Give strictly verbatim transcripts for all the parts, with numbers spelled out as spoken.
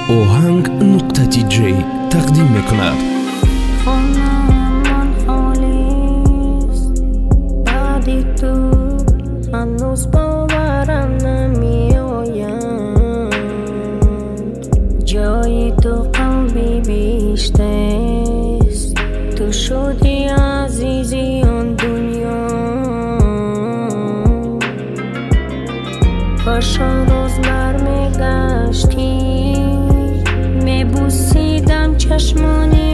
اوهنگ نقطه تی جی تقدیم میکند. خانمان حالیست بعدی تو هنوز باورم نمی آید، جایی تو قلبی بیشتست، تو شدی عزیزی آن دنیا. پاشا روز برمیگشتی میبوسیدم چشمانی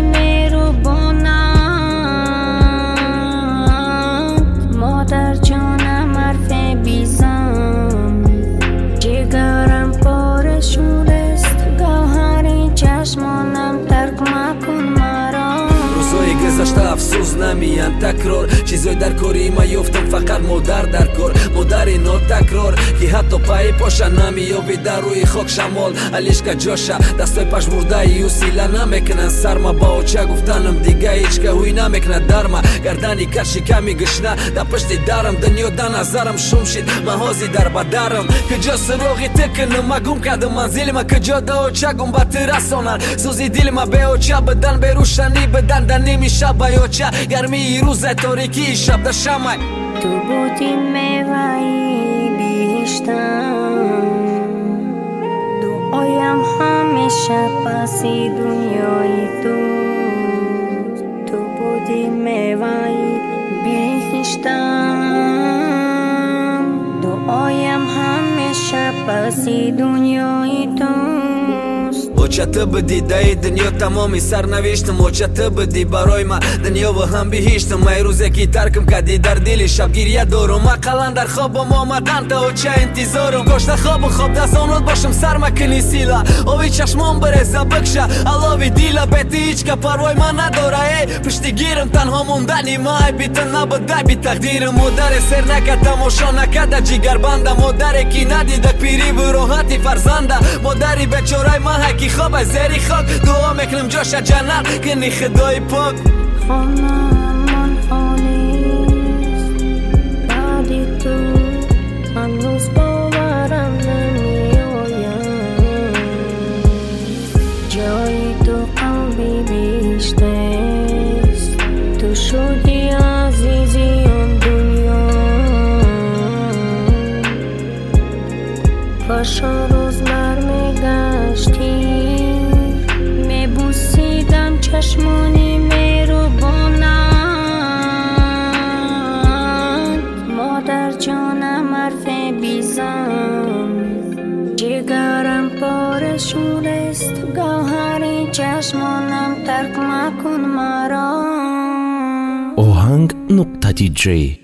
مهربانت، مادر جانم حرف بیزم، جگرم پاره شدست، گوهر چشمانم ترک مکن مرا. روزای گذشته افسوس نمیان تکرار، چیزای در کاری ما یفتم فقط مادر در کار، مادر اینا تکرار که حتی پای پاشا نمیابی در روی خاک شمال علیش که جاشه دستای پش مرده ای و سیله نمیکنن سرما، با اوچه گفتنم دیگه هیچ که هوی نمیکنه درما، گردنی کرشی کمی گشنه در پشت درم، دنیا در نظرم شوم شید محازی در بدرم، کجا سراغی تکنم مگم کردم منزل ما، کجا دا اوچه گم بطر رسانن سوزی دل ما به اوچه بدن به روشنی بدن در نیمی شب بیاچه گرمی روز تاریکی شب در شمع. تو بودی میوهی بیشتم، دعایم همیشه پسی دنیای تو، تو بودی میوهی بیشتم، دعایم همیشه پسی دنیای تو. اوچه تو بدی دای دنیا تمامی سرنوشتم، اوچه تو بدی برای ما دنیا و هم بهشتم، من روزی که ترکم کردی در دل شب گریه دارم، اقلن در خوابم آمدن تا اوچه انتظارم، گشت خواب و خواب دستانات باشم سر مکنی سیلا، اوی چشمان برزه بکشه علاوی دیلا، بیتی هیچ که پروای من نداره ای پشتی گیرم تنها موندنی مای بیتن نبودای بی تقدیرم، مادر سر نکد تماشا نکد جیگر بنده، مادر کی ندیده پیری و راحتی فرزنده، مادری بیچاره ما کی خواب زری خاک، دعا میکنم جاش جنت کنی خدای پاک. خانمان حالیست بعدی تو هنوز باورم نمی آید، جایی تو قلبی بیشتست، تو شدی عزیزی آن دنیا. پاشا روز برمیگشتی میبوسیدم چشمانی مهربانت، مادر جانم حرف بیزم، جگرم پاره شدست، گوهر چشمانم ترک مکن مرا. اوهنگ نقطه تی جی